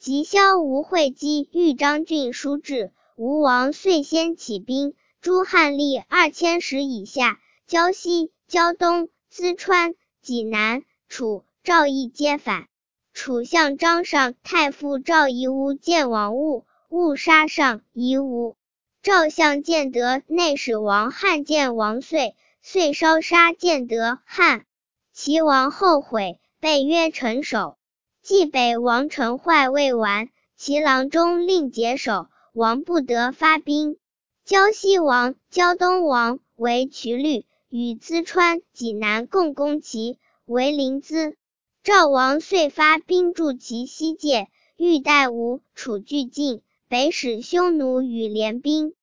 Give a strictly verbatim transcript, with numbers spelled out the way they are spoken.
及萧吴会稽豫章郡书至，吴王遂先起兵，诛汉吏二千石以下，胶西、胶东、淄川、济南、楚、赵邑皆反。楚相张尚太傅赵夷吾见王误，误杀上夷吾。赵相建德内史王翰见王遂，遂烧杀建德翰。齐王后悔，被约陈守。冀北王陈坏未完，齐郎中令解守，王不得发兵。胶西王、胶东王为渠律，与淄川、济南共攻齐，为临淄。赵王遂发兵助其西界，欲待吴、楚俱进，北使匈奴与联兵。